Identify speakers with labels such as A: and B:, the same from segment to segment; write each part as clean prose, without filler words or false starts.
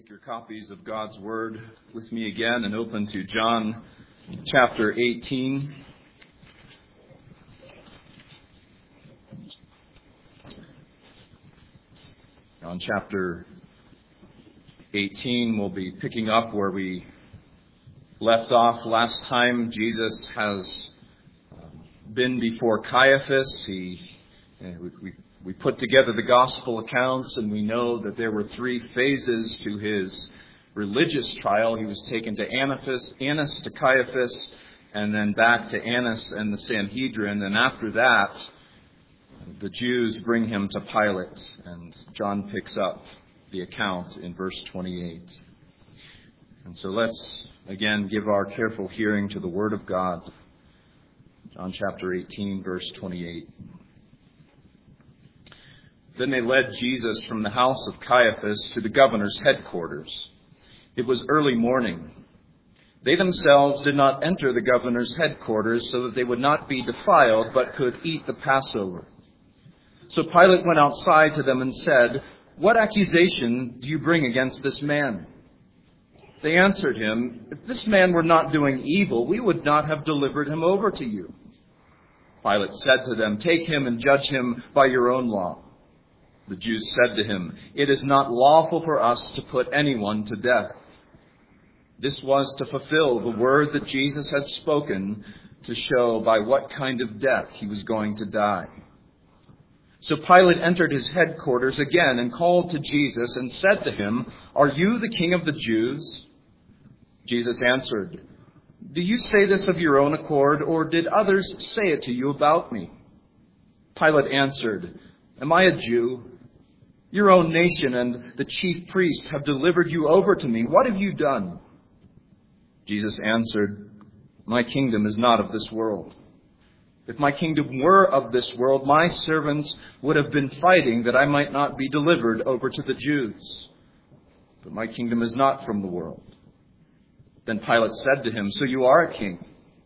A: Take your copies of God's Word with me again and open to John chapter 18. John chapter 18, we'll be picking up where we left off last time. Jesus has been before Caiaphas. We put together the gospel accounts, and we know that there were three phases to his religious trial. He was taken to Annas to Caiaphas, and then back to Annas and the Sanhedrin. And after that, the Jews bring him to Pilate, and John picks up the account in verse 28. And so let's again give our careful hearing to the Word of God. John chapter 18, verse 28. Then they led Jesus from the house of Caiaphas to the governor's headquarters. It was early morning. They themselves did not enter the governor's headquarters so that they would not be defiled, but could eat the Passover. So Pilate went outside to them and said, "What accusation do you bring against this man?" They answered him, "If this man were not doing evil, we would not have delivered him over to you." Pilate said to them, "Take him and judge him by your own law." The Jews said to him, "It is not lawful for us to put anyone to death." This was to fulfill the word that Jesus had spoken, to show by what kind of death he was going to die. So Pilate entered his headquarters again and called to Jesus and said to him, "Are you the king of the Jews?" Jesus answered, "Do you say this of your own accord, or did others say it to you about me?" Pilate answered, "Am I a Jew? Your own nation and the chief priests have delivered you over to me. What have you done?" Jesus answered, "My kingdom is not of this world. If my kingdom were of this world, my servants would have been fighting that I might not be delivered over to the Jews. But my kingdom is not from the world." Then Pilate said to him, "So you are a king?"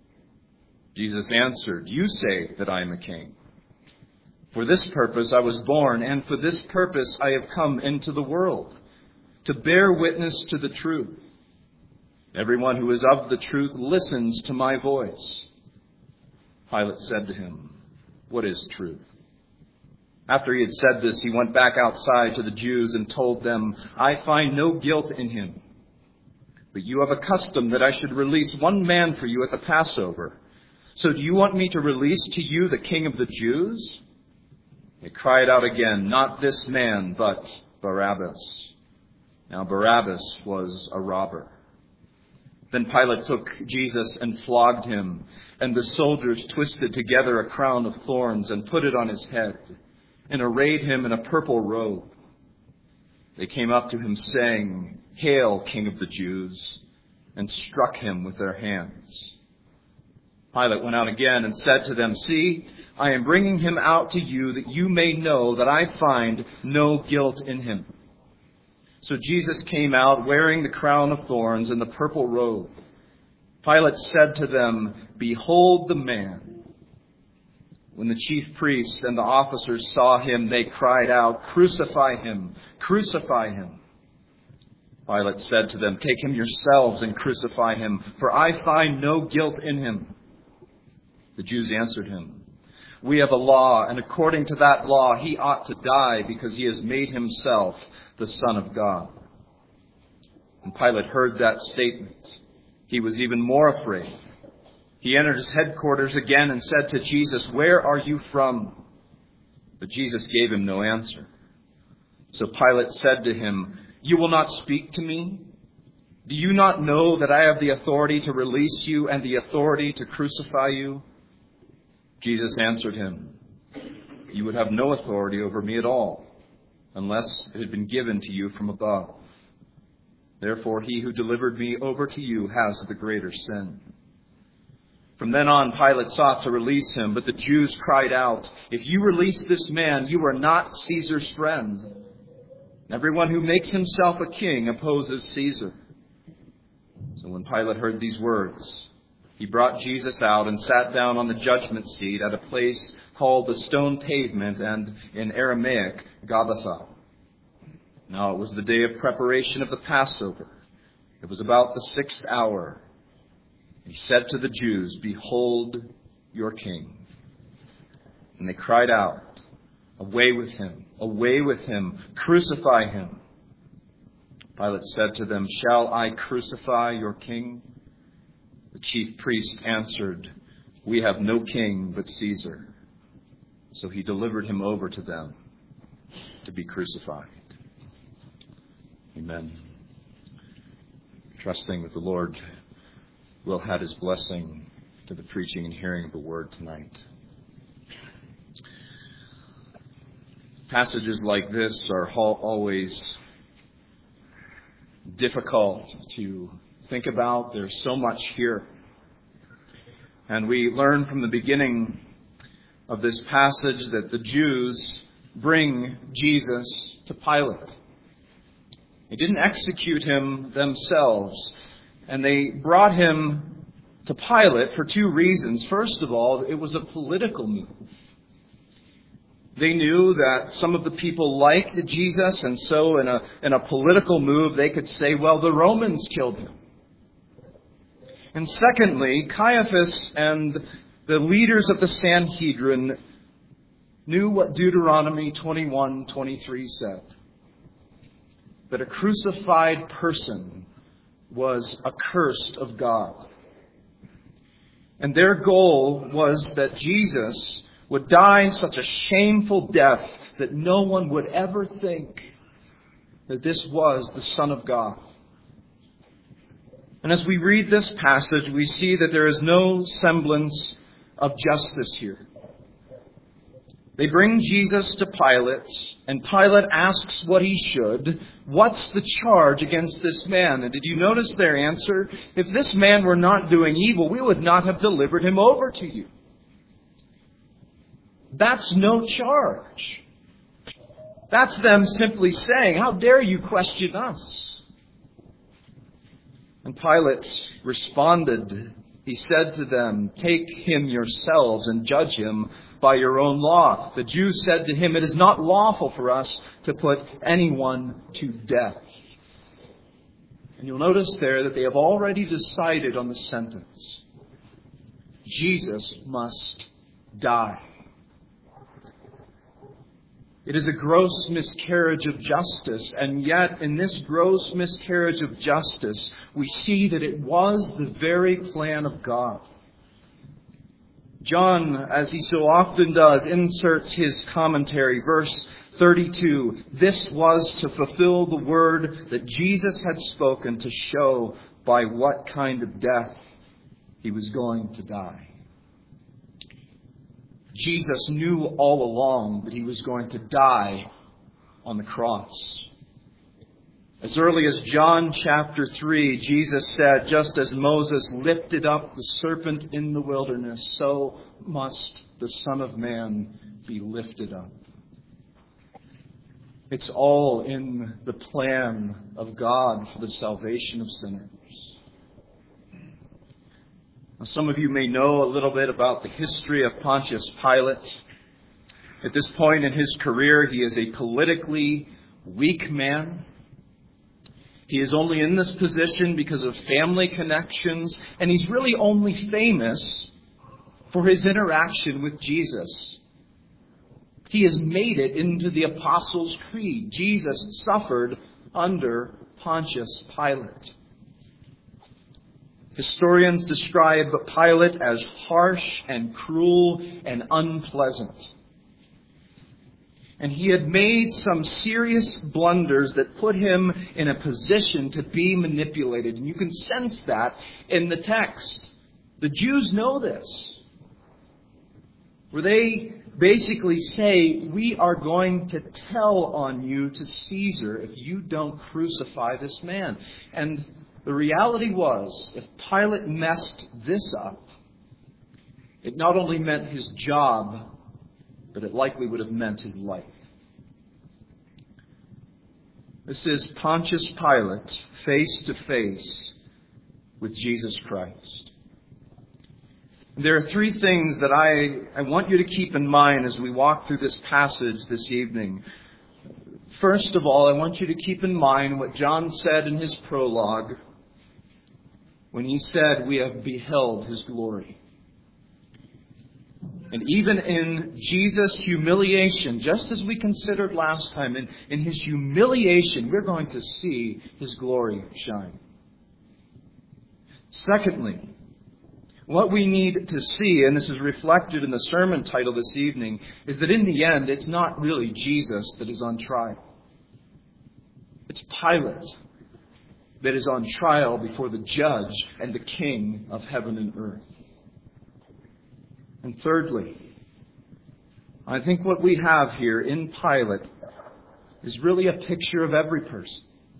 A: Jesus answered, "You say that I am a king. For this purpose I was born, and for this purpose I have come into the world, to bear witness to the truth. Everyone who is of the truth listens to my voice." Pilate said to him, "What is truth?" After he had said this, he went back outside to the Jews and told them, "I find no guilt in him. But you have a custom that I should release one man for you at the Passover. So do you want me to release to you the king of the Jews?" They cried out again, "Not this man, but Barabbas." Now Barabbas was a robber. Then Pilate took Jesus and flogged him, and the soldiers twisted together a crown of thorns and put it on his head, and arrayed him in a purple robe. They came up to him saying, "Hail, King of the Jews," and struck him with their hands. Pilate went out again and said to them, "See, I am bringing him out to you that you may know that I find no guilt in him." So Jesus came out wearing the crown of thorns and the purple robe. Pilate said to them, "Behold the man." When the chief priests and the officers saw him, they cried out, "Crucify him! Crucify him!" Pilate said to them, "Take him yourselves and crucify him, for I find no guilt in him." The Jews answered him, "We have a law, and according to that law he ought to die because he has made himself the Son of God." When Pilate heard that statement, he was even more afraid. He entered his headquarters again and said to Jesus, "Where are you from?" But Jesus gave him no answer. So Pilate said to him, "You will not speak to me? Do you not know that I have the authority to release you and the authority to crucify you?" Jesus answered him, "You would have no authority over me at all, unless it had been given to you from above. Therefore, he who delivered me over to you has the greater sin." From then on, Pilate sought to release him, but the Jews cried out, "If you release this man, you are not Caesar's friend. Everyone who makes himself a king opposes Caesar." So when Pilate heard these words, he brought Jesus out and sat down on the judgment seat at a place called the Stone Pavement, and in Aramaic, Gabbatha. Now it was the day of preparation of the Passover. It was about the 6th hour. He said to the Jews, "Behold your king." And they cried out, "Away with him, crucify him." Pilate said to them, "Shall I crucify your king?" The chief priest answered, "We have no king but Caesar." So he delivered him over to them to be crucified. Amen. Trusting that the Lord will add His blessing to the preaching and hearing of the Word tonight. Passages like this are always difficult to think about. There's so much here. And we learn from the beginning of this passage that the Jews bring Jesus to Pilate. They didn't execute him themselves, and they brought him to Pilate for two reasons. First of all, it was a political move. They knew that some of the people liked Jesus, and so in a political move, they could say, well, the Romans killed him. And secondly, Caiaphas and the leaders of the Sanhedrin knew what Deuteronomy 21:23 said. That a crucified person was accursed of God. And their goal was that Jesus would die such a shameful death that no one would ever think that this was the Son of God. And as we read this passage, we see that there is no semblance of justice here. They bring Jesus to Pilate, and Pilate asks what he should. What's the charge against this man? And did you notice their answer? If this man were not doing evil, we would not have delivered him over to you. That's no charge. That's them simply saying, how dare you question us? And Pilate responded. He said to them, take him yourselves and judge him by your own law. The Jews said to him, it is not lawful for us to put anyone to death. And you'll notice there that they have already decided on the sentence. Jesus must die. It is a gross miscarriage of justice, and yet in this gross miscarriage of justice, we see that it was the very plan of God. John, as he so often does, inserts his commentary, verse 32. This was to fulfill the word that Jesus had spoken to show by what kind of death he was going to die. Jesus knew all along that he was going to die on the cross. As early as John chapter 3, Jesus said, just as Moses lifted up the serpent in the wilderness, so must the Son of Man be lifted up. It's all in the plan of God for the salvation of sinners. Now, some of you may know a little bit about the history of Pontius Pilate. At this point in his career, he is a politically weak man. He is only in this position because of family connections, and he's really only famous for his interaction with Jesus. He has made it into the Apostles' Creed. Jesus suffered under Pontius Pilate. Historians describe Pilate as harsh and cruel and unpleasant. And he had made some serious blunders that put him in a position to be manipulated. And you can sense that in the text. The Jews know this. Where they basically say, we are going to tell on you to Caesar if you don't crucify this man. And the reality was, if Pilate messed this up, it not only meant his job, but it likely would have meant his life. This is Pontius Pilate face to face with Jesus Christ. There are three things that I want you to keep in mind as we walk through this passage this evening. First of all, I want you to keep in mind what John said in his prologue when he said, "We have beheld His glory." And even in Jesus' humiliation, just as we considered last time, in His humiliation, we're going to see His glory shine. Secondly, what we need to see, and this is reflected in the sermon title this evening, is that in the end, it's not really Jesus that is on trial. It's Pilate that is on trial before the judge and the King of heaven and earth. And thirdly, I think what we have here in Pilate is really a picture of every person.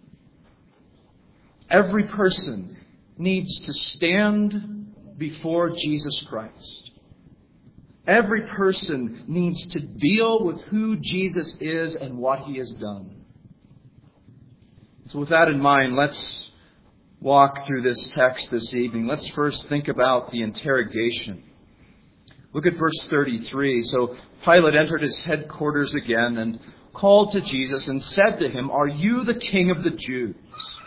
A: Every person needs to stand before Jesus Christ. Every person needs to deal with who Jesus is and what He has done. So with that in mind, let's walk through this text this evening. Let's first think about the interrogation. Look at verse 33. So Pilate entered his headquarters again and called to Jesus and said to Him, "Are you the King of the Jews?"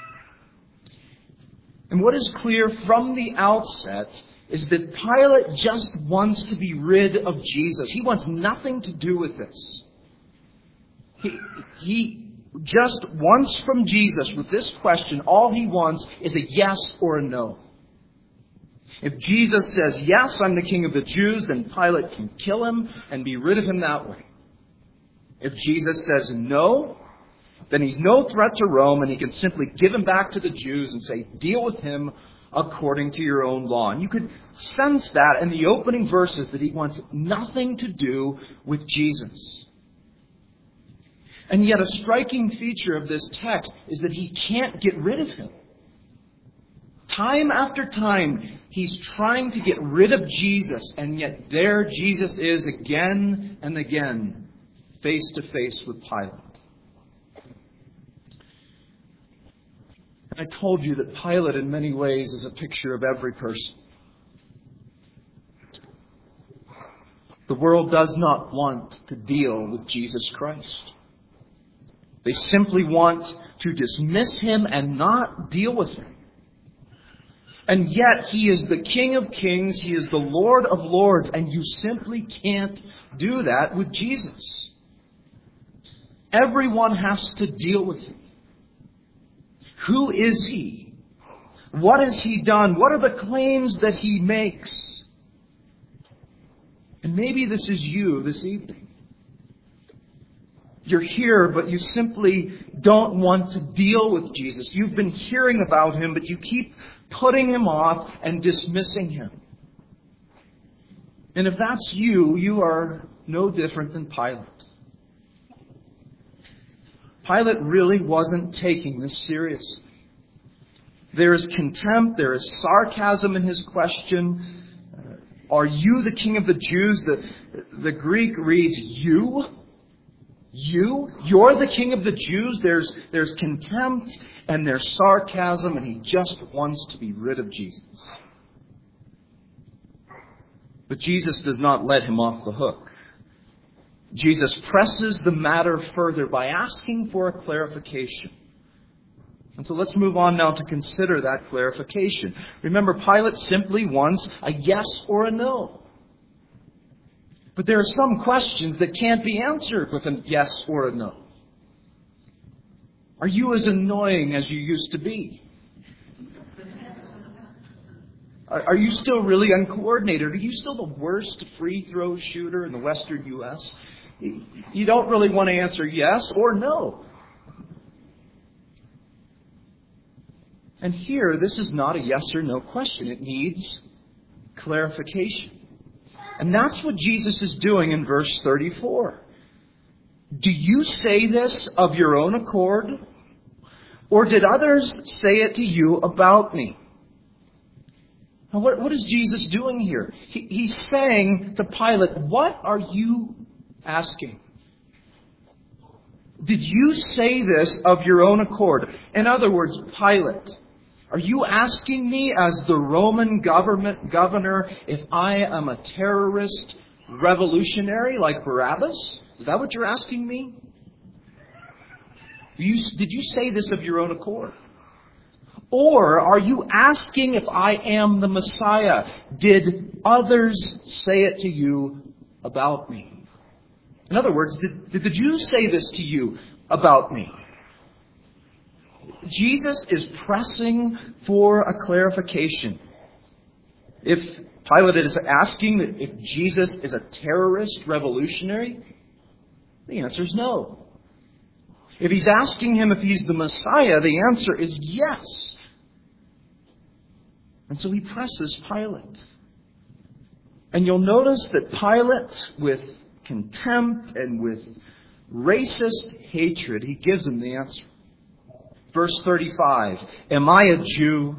A: And what is clear from the outset is that Pilate just wants to be rid of Jesus. He wants nothing to do with this. He just wants from Jesus, with this question, all he wants is a yes or a no. If Jesus says, "Yes, I'm the King of the Jews," then Pilate can kill Him and be rid of Him that way. If Jesus says no, then He's no threat to Rome, and He can simply give Him back to the Jews and say, "Deal with Him according to your own law." And you could sense that in the opening verses, that He wants nothing to do with Jesus. And yet a striking feature of this text is that He can't get rid of Him. Time after time, He's trying to get rid of Jesus, and yet there Jesus is again and again, face to face with Pilate. I told you that Pilate in many ways is a picture of every person. The world does not want to deal with Jesus Christ. They simply want to dismiss Him and not deal with Him. And yet He is the King of Kings, He is the Lord of Lords, and you simply can't do that with Jesus. Everyone has to deal with Him. Who is He? What has He done? What are the claims that He makes? And maybe this is you this evening. You're here, but you simply don't want to deal with Jesus. You've been hearing about Him, but you keep putting Him off and dismissing Him. And if that's you, you are no different than Pilate. Pilate really wasn't taking this seriously. There is contempt, there is sarcasm in his question. Are you the King of the Jews? The Greek reads, you? You? You're the King of the Jews? There's contempt and there's sarcasm, and he just wants to be rid of Jesus. But Jesus does not let him off the hook. Jesus presses the matter further by asking for a clarification. And so let's move on now to consider that clarification. Remember, Pilate simply wants a yes or a no. But there are some questions that can't be answered with a yes or a no. Are you as annoying as you used to be? Are you still really uncoordinated? Are you still the worst free throw shooter in the Western U.S.? You don't really want to answer yes or no. And here, this is not a yes or no question. It needs clarification. And that's what Jesus is doing in verse 34. Do you say this of your own accord? Or did others say it to you about me? Now, what is Jesus doing here? He's saying to Pilate, what are you asking? Did you say this of your own accord? In other words, Pilate, are you asking me as the Roman governor if I am a terrorist revolutionary like Barabbas? Is that what you're asking me?
B: Did you say this of your own accord? Or are you asking if I am the Messiah? Did others say it to you about me? In other words, did the Jews say this to you about me? Jesus is pressing for a clarification. If Pilate is asking if Jesus is a terrorist revolutionary, the answer is no. If he's asking him if he's the Messiah, the answer is yes. And so he presses Pilate. And you'll notice that Pilate, with contempt and with racist hatred, he gives him the answer. Verse 35, am I a Jew?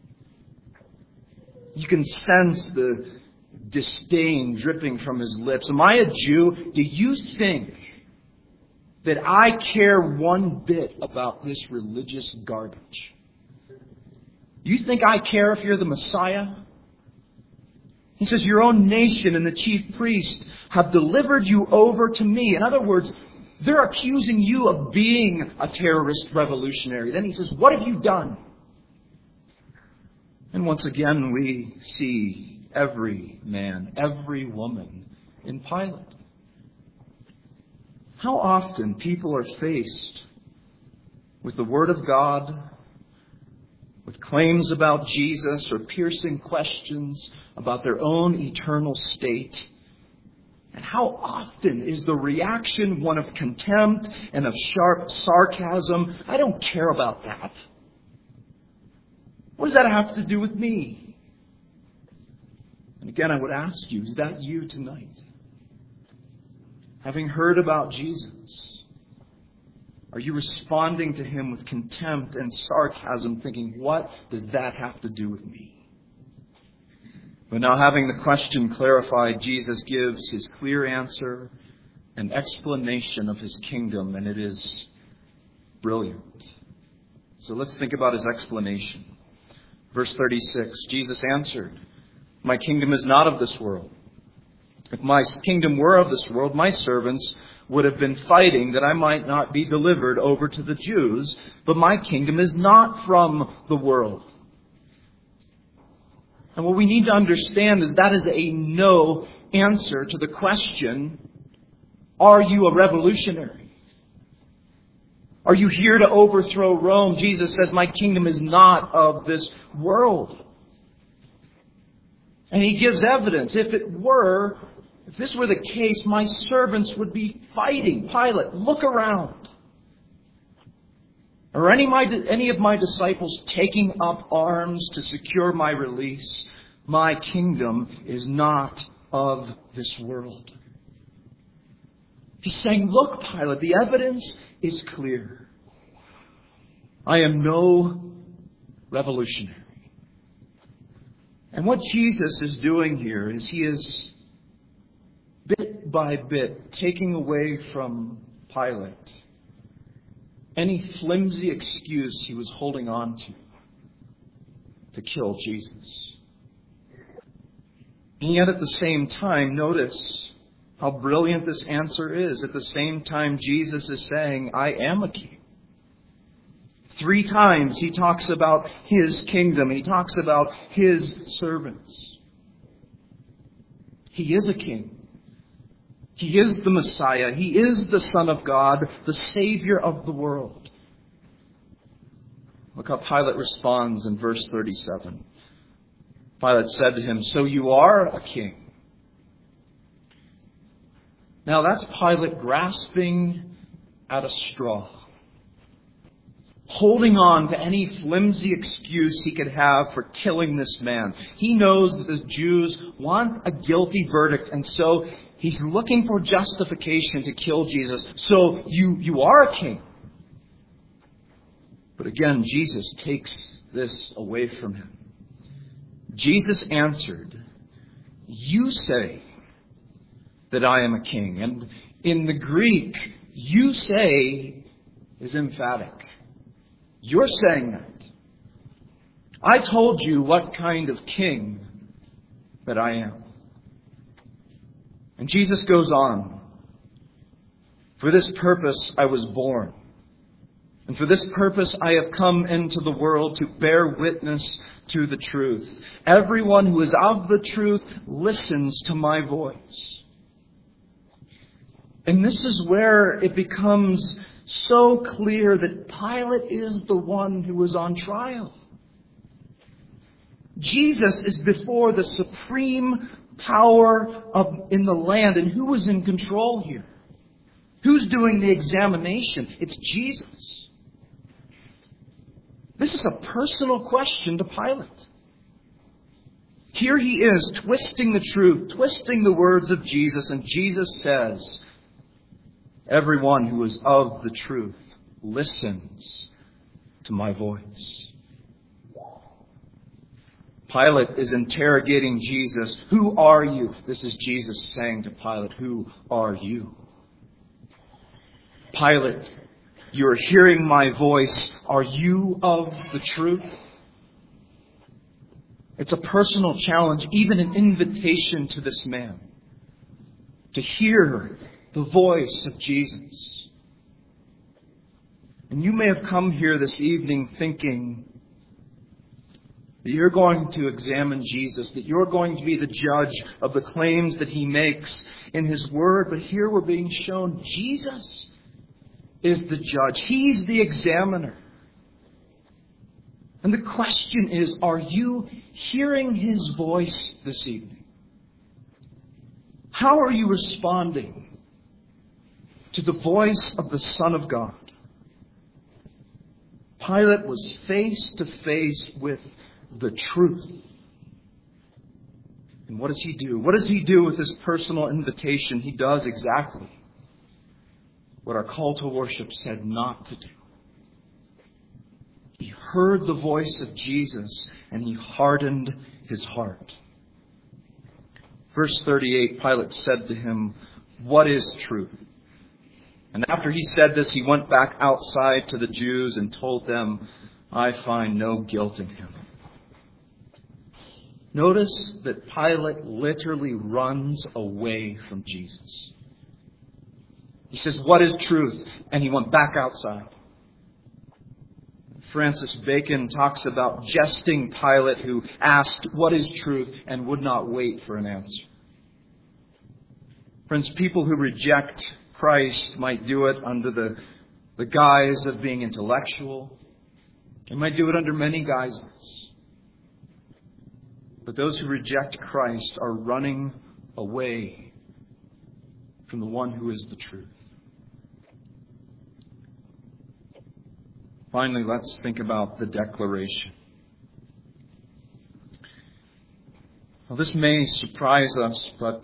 B: You can sense the disdain dripping from his lips. Am I a Jew? Do you think that I care one bit about this religious garbage? You think I care if you're the Messiah? He says, your own nation and the chief priest have delivered you over to me. In other words, they're accusing you of being a terrorist revolutionary. Then he says, what have you done? And once again, we see every man, every woman in Pilate. How often people are faced with the Word of God, with claims about Jesus or piercing questions about their own eternal state. And how often is the reaction one of contempt and of sharp sarcasm? I don't care about that. What does that have to do with me? And again, I would ask you, is that you tonight? Having heard about Jesus, are you responding to him with contempt and sarcasm, thinking, what does that have to do with me? But now, having the question clarified, Jesus gives his clear answer and explanation of his kingdom, and it is brilliant. So let's think about his explanation. Verse 36, Jesus answered, my kingdom is not of this world. If my kingdom were of this world, my servants would have been fighting that I might not be delivered over to the Jews, but my kingdom is not from the world. And what we need to understand is that is a no answer to the question, are you a revolutionary? Are you here to overthrow Rome? Jesus says, my kingdom is not of this world. And he gives evidence. If this were the case, my servants would be fighting. Pilate, look around. Are any of my disciples taking up arms to secure my release? My kingdom is not of this world. He's saying, look, Pilate, the evidence is clear. I am no revolutionary. And what Jesus is doing here is he is bit by bit taking away from Pilate any flimsy excuse he was holding on to kill Jesus. And yet at the same time, notice how brilliant this answer is. At the same time, Jesus is saying, I am a king. 3 times he talks about his kingdom. He talks about his servants. He is a king. He is the Messiah. He is the Son of God, the Savior of the world. Look how Pilate responds in verse 37. Pilate said to him, so you are a king. Now that's Pilate grasping at a straw, holding on to any flimsy excuse he could have for killing this man. He knows that the Jews want a guilty verdict, and so he's looking for justification to kill Jesus. So you are a king. But again, Jesus takes this away from him. Jesus answered, you say that I am a king. And in the Greek, you say is emphatic. You're saying that. I told you what kind of king that I am. And Jesus goes on. For this purpose I was born, And for this purpose I have come into the world, to bear witness to the truth. Everyone who is of the truth listens to my voice. And this is where it becomes so clear that Pilate is the one who was on trial. Jesus is before the supreme power in the land. And who is in control here? Who's doing the examination? It's Jesus. This is a personal question to Pilate. Here he is, twisting the truth, twisting the words of Jesus, and Jesus says, everyone who is of the truth listens to my voice. Pilate is interrogating Jesus. Who are you? This is Jesus saying to Pilate, who are you? Pilate, you're hearing my voice. Are you of the truth? It's a personal challenge, even an invitation to this man to hear the voice of Jesus. And you may have come here this evening thinking that you're going to examine Jesus, that you're going to be the judge of the claims that he makes in his word. But here we're being shown Jesus is the judge. He's the examiner. And the question is, are you hearing his voice this evening? How are you responding to the voice of the Son of God? Pilate was face to face with the truth. And what does he do? What does he do with this personal invitation? He does exactly what our call to worship said not to do. He heard the voice of Jesus and he hardened his heart. Verse 38, Pilate said to him, "What is truth?" And after he said this, he went back outside to the Jews and told them, "I find no guilt in him." Notice that Pilate literally runs away from Jesus. He says, "What is truth?" And he went back outside. Francis Bacon talks about jesting Pilate who asked, "What is truth?" and would not wait for an answer. Friends, people who reject Christ might do it under the guise of being intellectual. They might do it under many guises. But those who reject Christ are running away from the one who is the truth. Finally, let's think about the declaration. Now, this may surprise us, but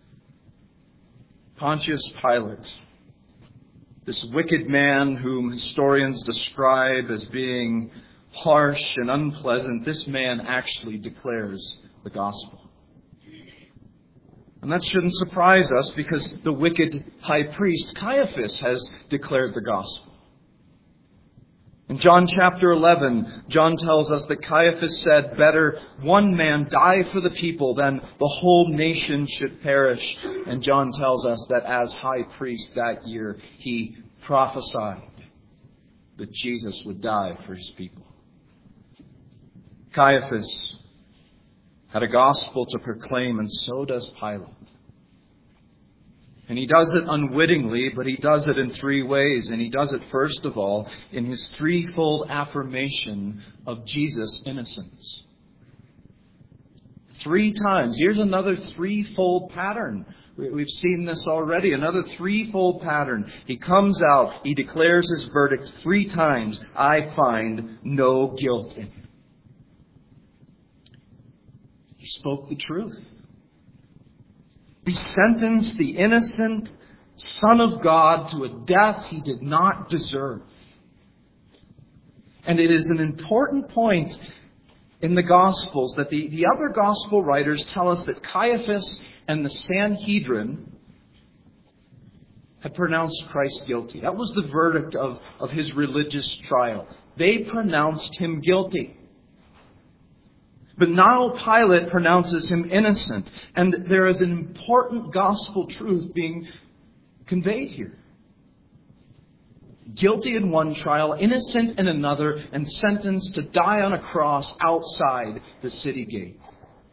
B: Pontius Pilate, this wicked man whom historians describe as being harsh and unpleasant, this man actually declares the gospel. And that shouldn't surprise us because the wicked high priest Caiaphas has declared the gospel. In John chapter 11, John tells us that Caiaphas said, "Better one man die for the people than the whole nation should perish." And John tells us that as high priest that year, he prophesied that Jesus would die for his people. Caiaphas had a gospel to proclaim, and so does Pilate. And he does it unwittingly, but he does it in three ways. And he does it, first of all, in his threefold affirmation of Jesus' innocence. 3 times. Here's another threefold pattern. We've seen this already. Another threefold pattern. He comes out, he declares his verdict 3 times. "I find no guilt in him." He spoke the truth. He sentenced the innocent Son of God to a death he did not deserve. And it is an important point in the Gospels that the other Gospel writers tell us that Caiaphas and the Sanhedrin had pronounced Christ guilty. That was the verdict of his religious trial. They pronounced him guilty. But now Pilate pronounces him innocent. And there is an important gospel truth being conveyed here. guilty in one trial, innocent in another, and sentenced to die on a cross outside the city gate.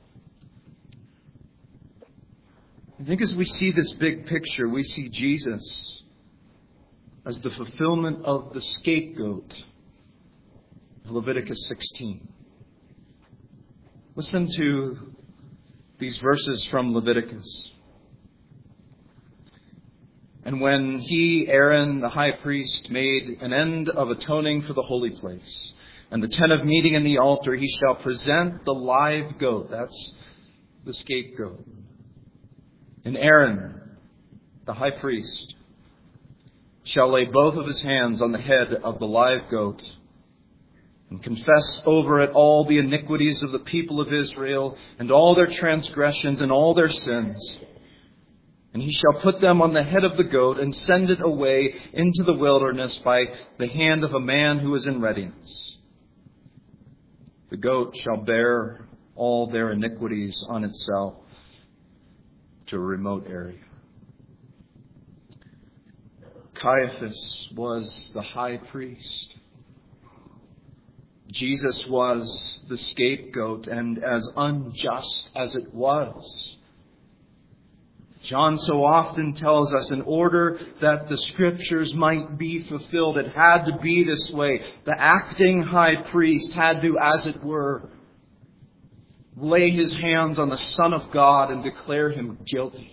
B: I think as we see this big picture, we see Jesus as the fulfillment of the scapegoat of Leviticus 16. Listen to these verses from Leviticus. And when he, Aaron, the high priest, made an end of atoning for the holy place, and the tent of meeting and the altar, he shall present the live goat. That's the scapegoat. And Aaron, the high priest, shall lay both of his hands on the head of the live goat and confess over it all the iniquities of the people of Israel and all their transgressions and all their sins. And he shall put them on the head of the goat and send it away into the wilderness by the hand of a man who is in readiness. The goat shall bear all their iniquities on itself to a remote area. Caiaphas was the high priest. Jesus was the scapegoat, and as unjust as it was, John so often tells us in order that the Scriptures might be fulfilled, it had to be this way. The acting high priest had to, as it were, lay his hands on the Son of God and declare him guilty.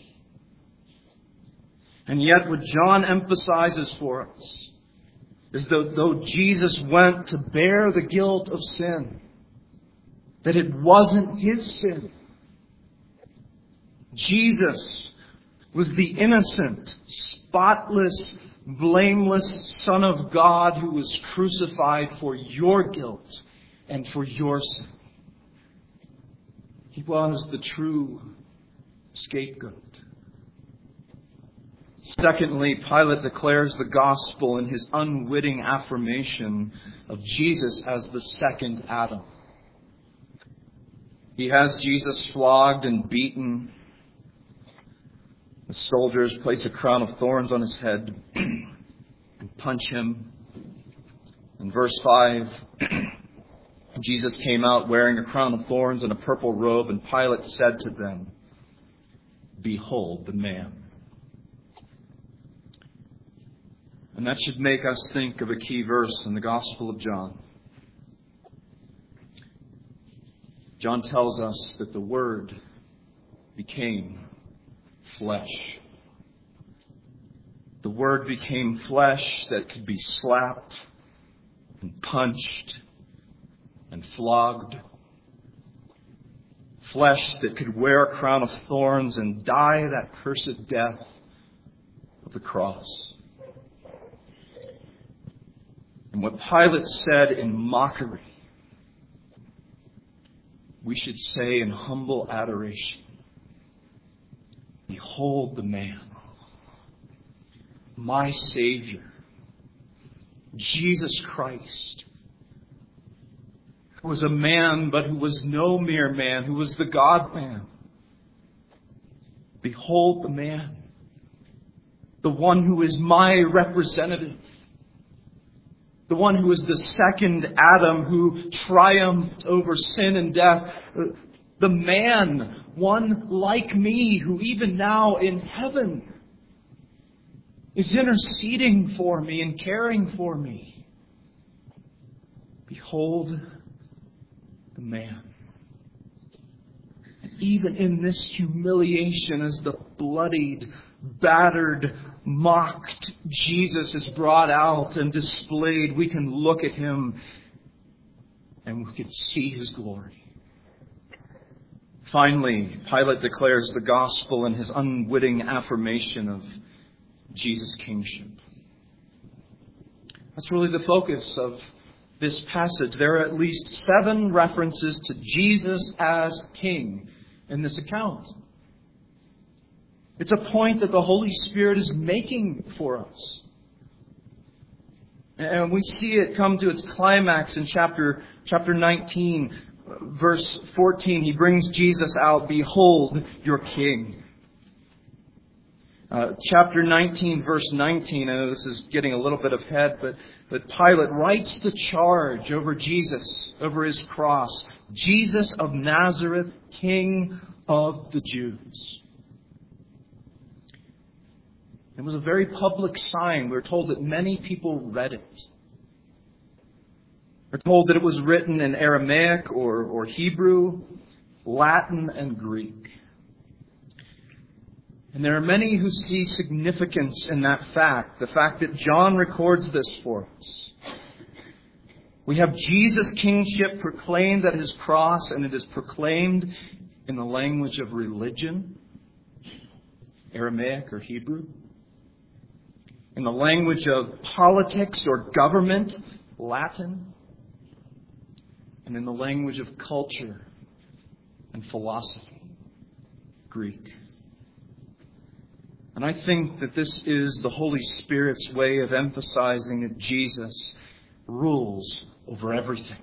B: And yet what John emphasizes for us is that though Jesus went to bear the guilt of sin, that it wasn't his sin. Jesus was the innocent, spotless, blameless Son of God who was crucified for your guilt and for your sin. He was the true scapegoat. Secondly, Pilate declares the gospel in his unwitting affirmation of Jesus as the second Adam. He has Jesus flogged and beaten. The soldiers place a crown of thorns on his head and punch him. In verse 5, Jesus came out wearing a crown of thorns and a purple robe, and Pilate said to them, "Behold the man." And that should make us think of a key verse in the Gospel of John. John tells us that the Word became flesh. The Word became flesh that could be slapped and punched and flogged. Flesh that could wear a crown of thorns and die that cursed death of the cross. And what Pilate said in mockery, we should say in humble adoration, "Behold the man, my Savior, Jesus Christ, who was a man but who was no mere man, who was the God-man. Behold the man, the one who is my representative. The one who is the second Adam who triumphed over sin and death. The man, one like me, who even now in heaven is interceding for me and caring for me. Behold the man." And even in this humiliation, as the bloodied, battered, mocked Jesus is brought out and displayed, we can look at him and we can see his glory. Finally, Pilate declares the gospel in his unwitting affirmation of Jesus' kingship. That's really the focus of this passage. There are at least 7 references to Jesus as king in this account. It's a point that the Holy Spirit is making for us. And we see it come to its climax in chapter 19, verse 14. He brings Jesus out, "Behold your king." Chapter 19, verse 19, I know this is getting a little bit ahead, but Pilate writes the charge over Jesus, over his cross. Jesus of Nazareth, King of the Jews. It was a very public sign. We're told that many people read it. We're told that it was written in Aramaic or Hebrew, Latin, and Greek. And there are many who see significance in that fact, the fact that John records this for us. We have Jesus' kingship proclaimed at his cross, and it is proclaimed in the language of religion, Aramaic or Hebrew, in the language of politics or government, Latin, and in the language of culture and philosophy, Greek. And I think that this is the Holy Spirit's way of emphasizing that Jesus rules over everything.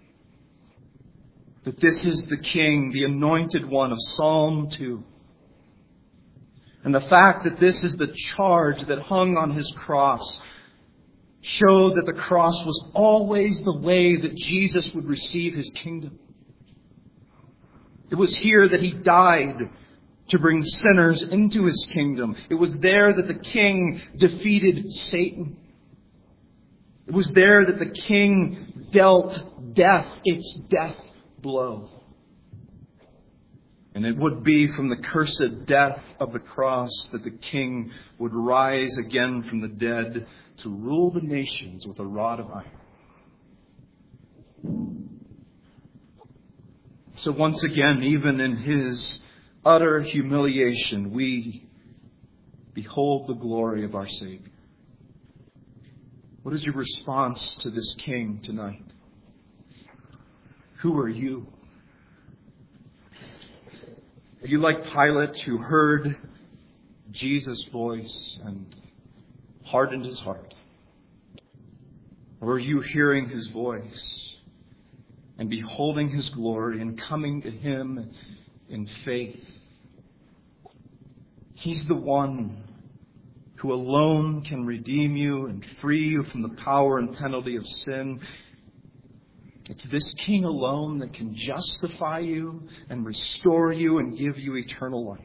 B: That this is the King, the anointed one of Psalm 2. And the fact that this is the charge that hung on his cross showed that the cross was always the way that Jesus would receive his kingdom. It was here that he died to bring sinners into his kingdom. It was there that the King defeated Satan. It was there that the King dealt death its death blow. And it would be from the cursed death of the cross that the King would rise again from the dead to rule the nations with a rod of iron. So once again, even in his utter humiliation, we behold the glory of our Savior. What is your response to this King tonight? Who are you? Are you like Pilate, who heard Jesus' voice and hardened his heart? Or are you hearing his voice and beholding his glory and coming to him in faith? He's the one who alone can redeem you and free you from the power and penalty of sin. It's this King alone that can justify you and restore you and give you eternal life.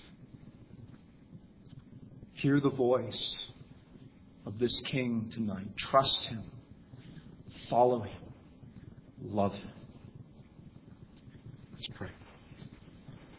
B: Hear the voice of this King tonight. Trust him. Follow him. Love him.